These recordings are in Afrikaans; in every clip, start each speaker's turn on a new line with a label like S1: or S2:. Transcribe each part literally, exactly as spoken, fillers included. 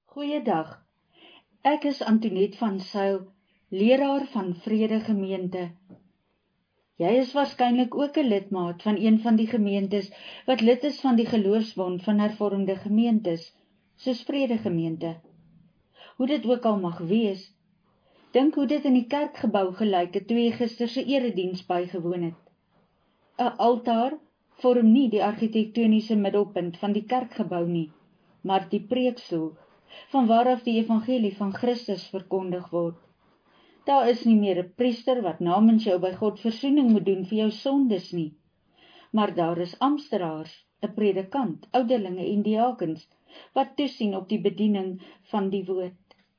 S1: Goeiedag, ek is Antoinette van Zyl, leraar van Vrede Gemeente. Jy is waarskynlik ook 'n lidmaat van een van die gemeentes wat lid is van die Geloofsbond van Hervormde Gemeentes, soos Vrede Gemeente. Hoe dit ook al mag wees, dink hoe dit in die kerkgebou gelyk het toe jy gister se erediens bygewoon het. 'n Altaar vorm nie die argitektoniese middelpunt van die kerkgebou nie, maar die preekstoel, van waaraf die evangelie van Christus verkondig word. Daar is nie meer 'n priester wat namens jou by God versoening moet doen vir jou sondes nie, maar daar is ampteraars, 'n predikant, ouderlinge en diakens, wat toesien op die bediening van die woord.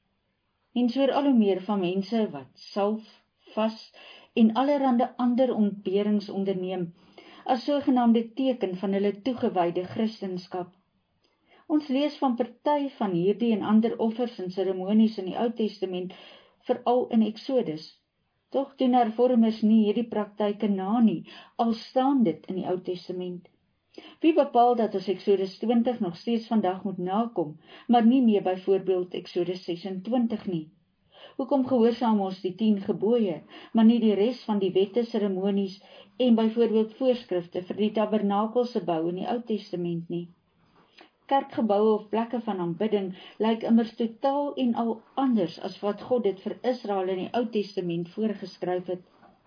S1: En so al hoe meer van mense wat salf, vas en allerhande ander ontberings onderneem, as sogenaamde teken van hulle toegewyde Christenskap. Ons lees van party van hierdie en ander offers en seremonies in die Ou Testament, veral in Exodus. Tog doen hervormers nie hierdie praktyke na nie, al staan dit in die Ou Testament. Wie bepaal dat ons Exodus twintig nog steeds vandag moet nakom, maar nie meer byvoorbeeld Exodus ses en twintig nie? Hoekom gehoorsaam ons die tien gebooie, maar nie die res van die wette, seremonies en byvoorbeeld voorskrifte vir die tabernakelse bou in die Ou Testament nie? Kerkgeboue of plekke van aanbidding lyk immers totaal en al anders as wat God dit vir Israel in die Ou Testament voorgeskryf het.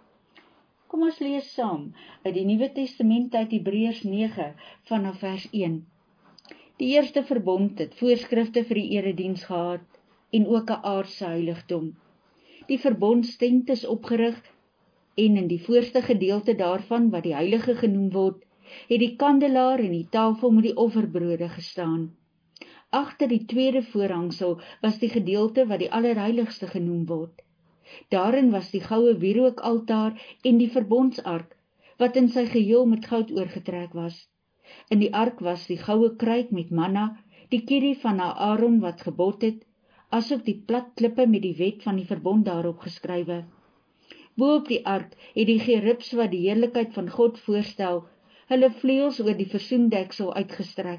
S1: Kom ons lees saam uit die Nuwe Testament uit Hebreërs nege vanaf vers een. Die eerste verbond het voorskrifte vir die erediens gehad en ook 'n aardse heiligdom. Die verbondstent is opgerig en in die voorste gedeelte daarvan wat die heilige genoem word, het die kandelaar en die tafel met die offerbrode gestaan. Agter die tweede voorhangsel was die gedeelte wat die allerheiligste genoem word. Daarin was die goue wierookaltaar en die verbondsark, wat in sy geheel met goud oorgetrek was. In die ark was die goue kruik met manna, die kierie van Aaron wat gebod het, asook die plat klippe met die wet van die verbond daarop geskrywe. Bo op die ark het die gerubs wat die heerlikheid van God voorstel, hulle vleuels oor die versoendeksel uitgestrek.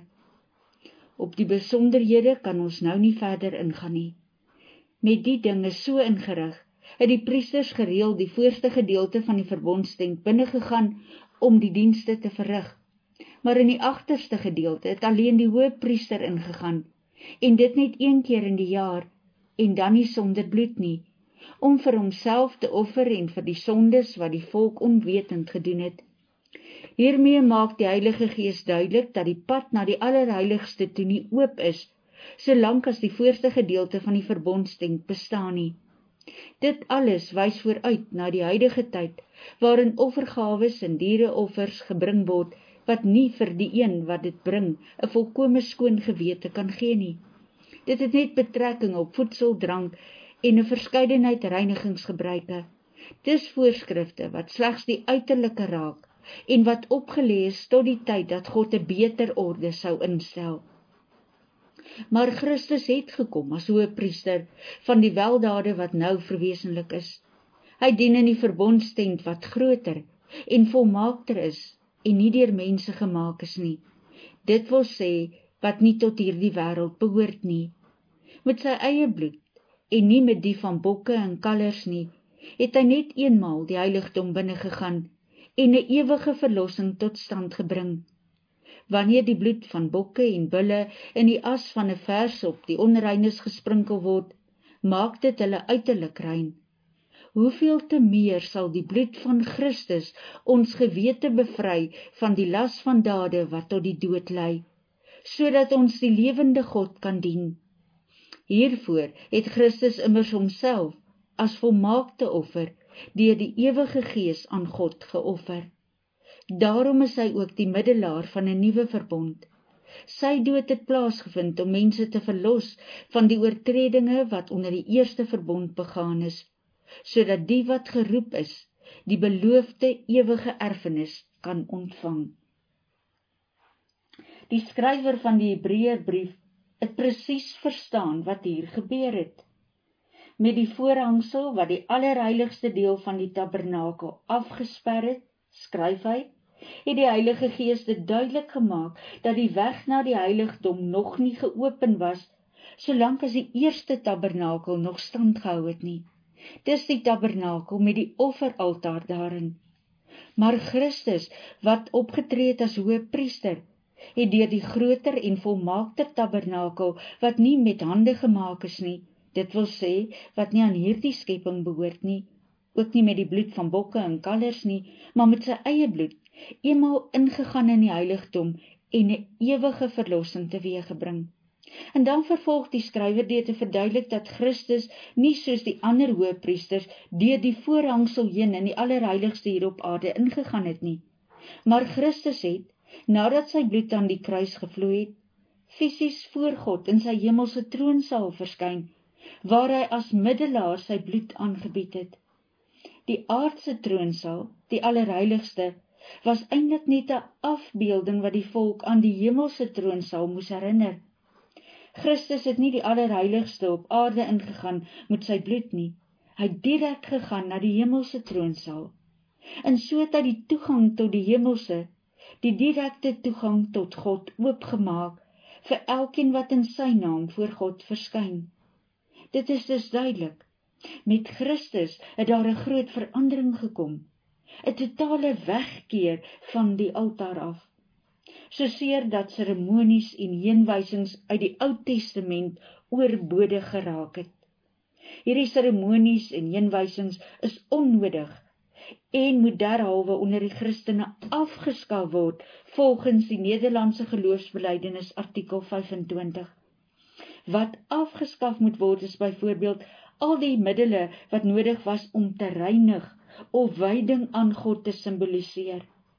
S1: Op die besonderhede kan ons nou nie verder ingaan nie. Met die dinge so ingerig, het die priesters gereeld die voorste gedeelte van die verbondstent binne gegaan om die dienste te verrig. Maar in die agterste gedeelte het alleen die hoëpriester ingegaan, en dit net een keer in die jaar, en dan nie sonder bloed nie, om vir homself te offer en vir die sondes wat die volk onwetend gedoen het. Hiermee maak die Heilige Gees duidelik dat die pad na die allerheiligste toe nie oop is, solank as die voorste gedeelte van die verbondstent bestaan nie. Dit alles wys vooruit na die huidige tyd, waarin offergawes en diereoffers gebring word, wat nie vir die een wat dit bring, 'n volkome skoon gewete kan gee nie. Dit het net betrekking op voedsel, drank en 'n verskeidenheid reinigingsgebruike. Dis voorskrifte wat slegs die uiterlike raak, en wat opgelê is tot die tyd dat God 'n beter orde sou instel. Maar Christus het gekom as hoëpriester van die weldade wat nou verwesenlik is. Hy dien in die verbondstent wat groter en volmaakter is en nie deur mense gemaak is nie. Dit wil sê wat nie tot hierdie wêreld behoort nie. Met sy eie bloed en nie met die van bokke en kalvers nie, het hy net eenmaal die heiligdom binne gegaan en 'n ewige verlossing tot stand gebring. Wanneer die bloed van bokke en bulle in die as van 'n vers op die onreines gesprinkel word, maak dit hulle uiterlik rein. Hoeveel te meer sal die bloed van Christus ons gewete bevry van die las van dade wat tot die dood lei, sodat ons die lewende God kan dien. Hiervoor het Christus immers homself as volmaakte offer deur die ewige Gees aan God geoffer. Daarom is hy ook die middelaar van 'n nuwe verbond. Sy dood het plaasgevind om mense te verlos van die oortredinge wat onder die eerste verbond begaan is, sodat die wat geroep is, die beloofde ewige erfenis kan ontvang. Die skrywer van die Hebreërbrief het presies verstaan wat hier gebeur het. Met die voorhangsel wat die allerheiligste deel van die tabernakel afgesper het, skryf hy, het die Heilige Gees dit duidelik gemaak dat die weg na die heiligdom nog nie geopen was, solank as die eerste tabernakel nog stand gehou het nie. Dis die tabernakel met die offeraltaar daarin. Maar Christus, wat opgetree het as hoëpriester, het deur die groter en volmaakter tabernakel, wat nie met hande gemaak is nie, dit wil sê, wat nie aan hierdie skepping behoort nie, ook nie met die bloed van bokke en kalvers nie, maar met sy eie bloed, eenmaal ingegaan in die heiligdom en 'n ewige verlossing teweeggebring. En dan vervolg die skrywer deur te verduidelik dat Christus nie soos die ander hoëpriesters deur die voorhangsel heen in die allerheiligste hier op aarde ingegaan het nie, maar Christus het, nadat sy bloed aan die kruis gevloei het, fisies voor God in sy hemelse troonsaal verskyn, waar hy as middelaar sy bloed aangebied het. Die aardse troonsaal, die allerheiligste, was eintlik net 'n afbeelding wat die volk aan die hemelse troonsaal moes herinner. Christus het nie die allerheiligste op aarde ingegaan met sy bloed nie, hy het direk gegaan na die hemelse troonsaal, en so het hy die toegang tot die hemelse, die direkte toegang tot God oopgemaak, vir elkeen wat in sy naam voor God verskyn. Dit is dus duidelik, met Christus het daar 'n groot verandering gekom, 'n totale wegkeer van die altaar af, soseer dat seremonies en heenwysings uit die Ou Testament oorbodig geraak het. Hierdie seremonies en heenwysings is onnodig en moet derhalwe onder die Christene afgeskaf word volgens die Nederlandse geloofsbelijdenis artikel vyfentwintig. Wat afgeskaf moet word is byvoorbeeld al die middele wat nodig was om te reinig of wyding aan God te simboliseer.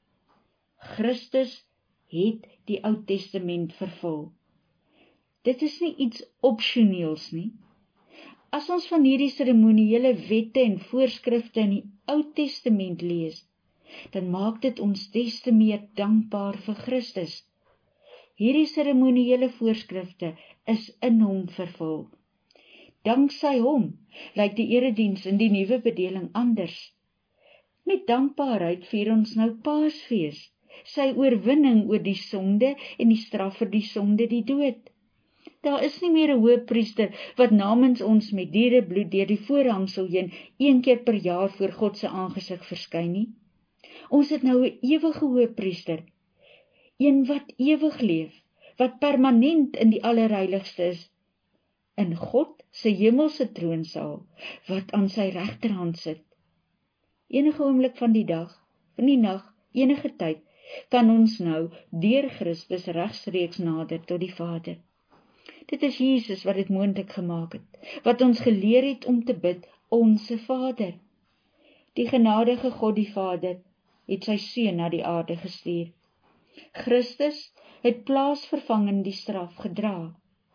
S1: Christus het die Ou Testament vervul. Dit is nie iets opsioneels nie. As ons van hierdie seremoniële wette en voorskrifte in die Ou Testament lees, dan maak dit ons des te meer dankbaar vir Christus. Hierdie seremoniële voorskrifte is in hom vervul. Danksy hom lyk die erediens in die nuwe bedeling anders. Met dankbaarheid vier ons nou Paasfees, sy oorwinning oor die sonde en die straf vir die sonde, die dood. Daar is nie meer 'n hoëpriester wat namens ons met dierebloed deur die voorhangsel heen een keer per jaar voor God se aangesig verskyn nie. Ons het nou 'n ewige hoëpriester, een wat ewig leef, wat permanent in die allerheiligste is, in God se hemelse troonsaal, wat aan sy regterhand sit. Enige oomblik van die dag, van die nag, enige tyd, kan ons nou deur Christus regstreeks nader tot die Vader. Dit is Jesus wat dit moontlik gemaak het, wat ons geleer het om te bid, Onse Vader. Die genadige God die Vader het sy seun na die aarde gestuur. Christus het plaasvervangend die straf gedra.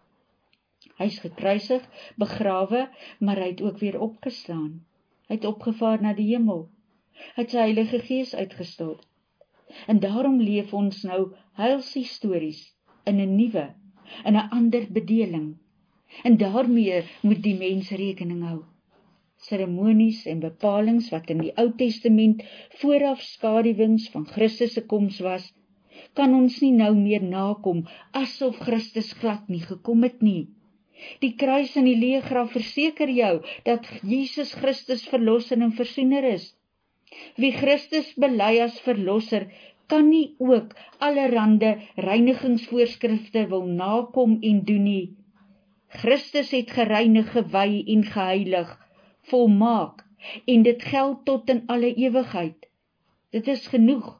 S1: Hy is gekruisig, begrawe, maar hy het ook weer opgestaan. Hy het opgevaar na die hemel. Hy het sy Heilige Gees uitgestort. En daarom leef ons nou heilshistories in 'n nuwe, in 'n ander bedeling. En daarmee moet die mens rekening hou. Seremonies en bepalings wat in die Ou Testament vooraf skaduwings van Christus se koms was, kan ons nie nou meer nakom asof Christus glad nie gekom het nie. Die kruis en die leë graf verseker jou dat Jesus Christus verlosser en versoener is. Wie Christus bely as verlosser, kan nie ook allerhande reinigingsvoorskrifte wil nakom en doen nie. Christus het gereinig, gewy en geheilig, volmaak, en dit geld tot in alle ewigheid. Dit is genoeg.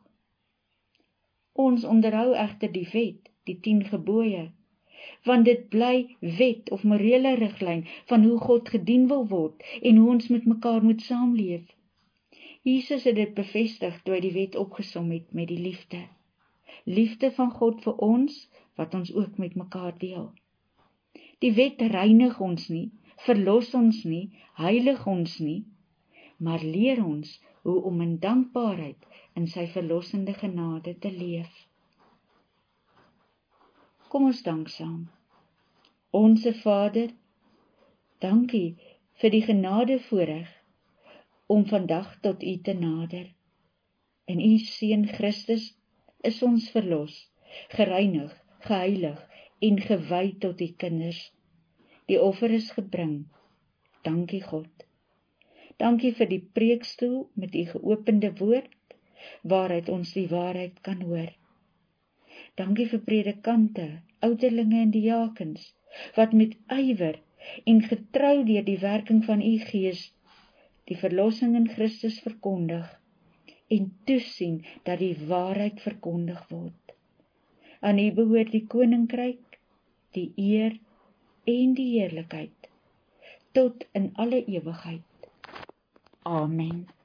S1: Ons onderhou egter die wet, die tien gebooie, want dit bly wet of morele riglyn van hoe God gedien wil word en hoe ons met mekaar moet saamleef. Jesus het dit bevestig toe hy die wet opgesom het met die liefde. Liefde van God vir ons, wat ons ook met mekaar deel. Die wet reinig ons nie, verlos ons nie, heilig ons nie, maar leer ons hoe om in dankbaarheid in sy verlossende genade te leef. Kom ons dank saam. Onse Vader, dankie vir die genade voorreg om vandag tot U te nader. In U Seun Christus is ons verlos, gereinig, geheilig en gewy tot U kinders. die offer is gebring. Dankie God. Dankie vir die preekstoel met u geopende woord, waaruit ons die waarheid kan hoor. Dankie vir predikante, ouderlinge en diakens, wat met ywer en getrou deur die werking van u Gees, die verlossing in Christus verkondig, en toesien dat die waarheid verkondig word. Aan u behoort die koninkryk, die eer en die heerlikheid, tot in alle ewigheid. Amen.